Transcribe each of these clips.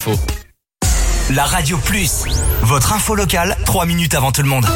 Faux. La Radio Plus, votre info locale, 3 minutes avant tout le monde.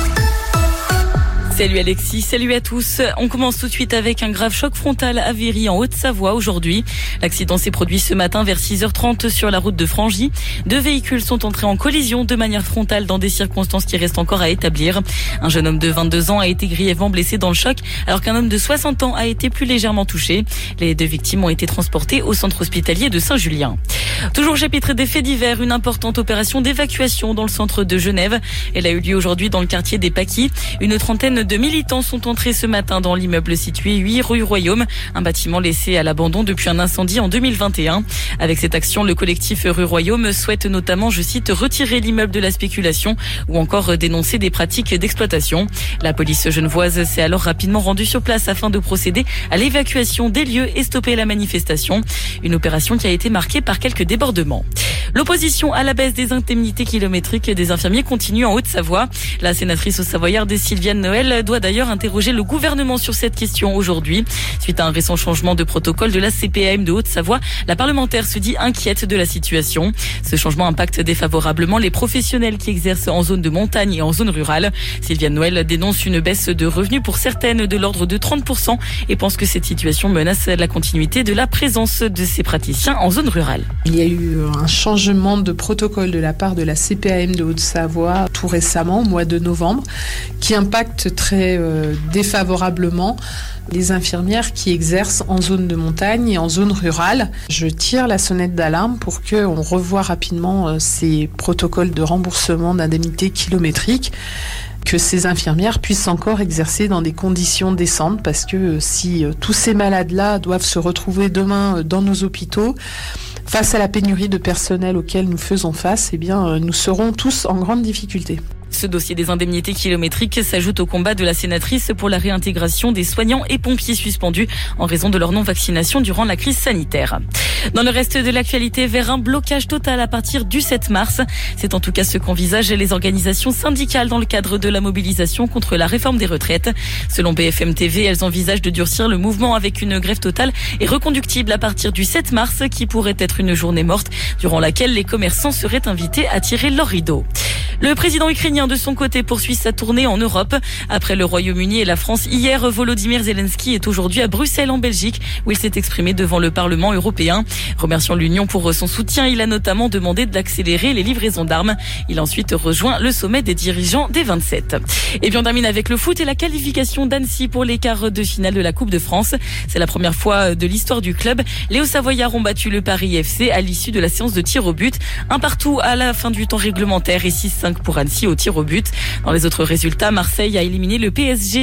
Salut Alexis, salut à tous. On commence tout de suite avec un grave choc frontal à Viry en Haute-Savoie aujourd'hui. L'accident s'est produit ce matin vers 6h30 sur la route de Frangy. 2 véhicules sont entrés en collision de manière frontale dans des circonstances qui restent encore à établir. Un jeune homme de 22 ans a été grièvement blessé dans le choc alors qu'un homme de 60 ans a été plus légèrement touché. Les 2 victimes ont été transportées au centre hospitalier de Saint-Julien. Toujours chapitre des faits divers, une importante opération d'évacuation dans le centre de Genève. Elle a eu lieu aujourd'hui dans le quartier des Paquis. Une trentaine de militants sont entrés ce matin dans l'immeuble situé 8 rue Royaume, un bâtiment laissé à l'abandon depuis un incendie en 2021. Avec cette action, le collectif rue Royaume souhaite notamment, je cite, retirer l'immeuble de la spéculation ou encore dénoncer des pratiques d'exploitation. La police genevoise s'est alors rapidement rendue sur place afin de procéder à l'évacuation des lieux et stopper la manifestation. Une opération qui a été marquée par quelques débordements. L'opposition à la baisse des indemnités kilométriques des infirmiers continue en Haute-Savoie. La sénatrice savoyarde Sylviane Noël doit d'ailleurs interroger le gouvernement sur cette question aujourd'hui. Suite à un récent changement de protocole de la CPAM de Haute-Savoie, la parlementaire se dit inquiète de la situation. Ce changement impacte défavorablement les professionnels qui exercent en zone de montagne et en zone rurale. Sylviane Noël dénonce une baisse de revenus pour certaines de l'ordre de 30% et pense que cette situation menace la continuité de la présence de ces praticiens en zone rurale. Il y a eu un changement de protocole de la part de la CPAM de Haute-Savoie tout récemment, au mois de novembre, qui impacte très défavorablement les infirmières qui exercent en zone de montagne et en zone rurale. Je tire la sonnette d'alarme pour qu'on revoie rapidement ces protocoles de remboursement d'indemnités kilométriques, que ces infirmières puissent encore exercer dans des conditions décentes, parce que si tous ces malades-là doivent se retrouver demain dans nos hôpitaux, face à la pénurie de personnel auquel nous faisons face, eh bien, nous serons tous en grande difficulté. Ce dossier des indemnités kilométriques s'ajoute au combat de la sénatrice pour la réintégration des soignants et pompiers suspendus en raison de leur non-vaccination durant la crise sanitaire. Dans le reste de l'actualité, vers un blocage total à partir du 7 mars. C'est en tout cas ce qu'envisagent les organisations syndicales dans le cadre de la mobilisation contre la réforme des retraites. Selon BFM TV, elles envisagent de durcir le mouvement avec une grève totale et reconductible à partir du 7 mars, qui pourrait être une journée morte durant laquelle les commerçants seraient invités à tirer leur rideau. Le président ukrainien, de son côté, poursuit sa tournée en Europe. Après le Royaume-Uni et la France hier, Volodymyr Zelensky est aujourd'hui à Bruxelles, en Belgique, où il s'est exprimé devant le Parlement européen. Remerciant l'Union pour son soutien, il a notamment demandé d'accélérer les livraisons d'armes. Il a ensuite rejoint le sommet des dirigeants des 27. Et puis on termine avec le foot et la qualification d'Annecy pour les quarts de finale de la Coupe de France. C'est la première fois de l'histoire du club. Les Hauts-Savoyards ont battu le Paris FC à l'issue de la séance de tir au but. 1-1 à la fin du temps réglementaire et 6-5 pour Annecy au tir au but. Dans les autres résultats, Marseille a éliminé le PSG